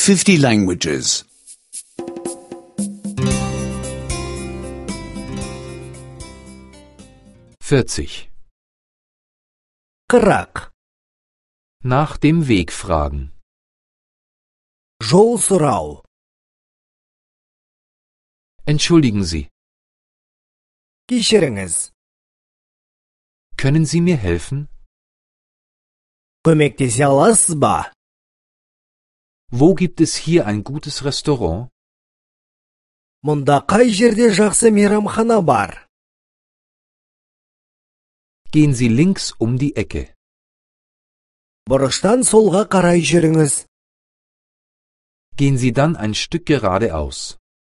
50 languages. 40. 40. Nach dem Weg fragen. Жол сұрау. Entschuldigen Sie, Кешіріңіз. können Sie mir helfen? Көмектесе аласыз ба? Wo gibt es hier ein gutes Restaurant? Мұнда қай жерде жақсы мейрамхана бар? Gehen Sie links um die Ecke. Бұрыштан солға қарай жүріңіз. Gehen Sie dann ein Stück geradeaus.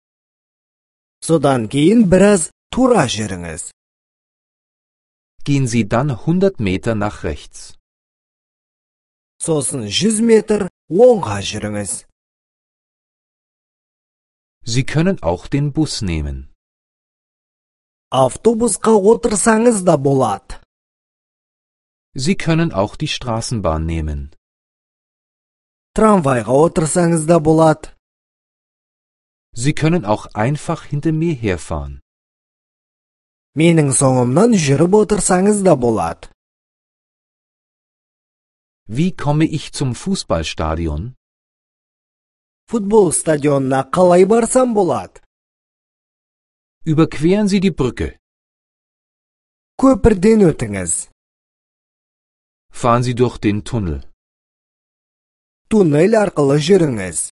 Содан кейін біраз тура жүріңіз. Gehen Sie dann 100 Meter nach rechts. Сосын 100 метр оңға жүріңіз. Sie können auch den Bus nehmen. Автобусқа отырсаңыз да болады. Sie können auch die Straßenbahn nehmen. Трамвайға отырсаңыз да болады. Sie können auch einfach hinter mir herfahren. Менің соңымнан жүріп отырсаңыз да болады. Wie komme ich zum Fußballstadion? Футбол стадионына қалай барсам болады? Überqueren Sie die Brücke. Көпірден өтіңіз. Fahren Sie durch den Tunnel. Туннель арқылы жүріңіз.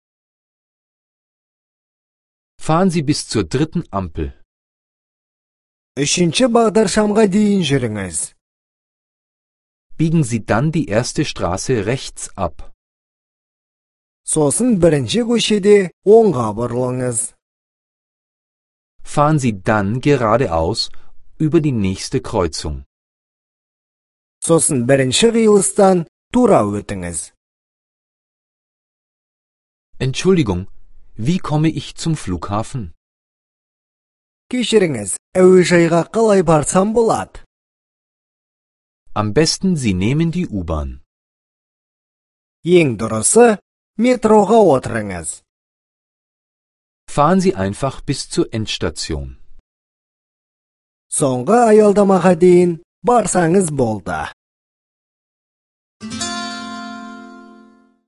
Fahren Sie bis zur 3. Ampel. 3-ші бағдаршамға дейін жүріңіз. Biegen Sie dann die erste Straße rechts ab. Сосын 1-ші көшеде оңға бұрылыңыз. Fahren Sie dann geradeaus über die nächste Kreuzung. Сосын 1-ші қиылыстан тура өтіңіз. Entschuldigung, wie komme ich zum Flughafen? Кешіріңіз, әуежайға қалай барсам болады? Am besten Sie nehmen die U-Bahn. Ең дұрысы, метроға отырыңыз. Fahren Sie einfach bis zur Endstation. Соңғы аялдамаға дейін барсаңыз болды.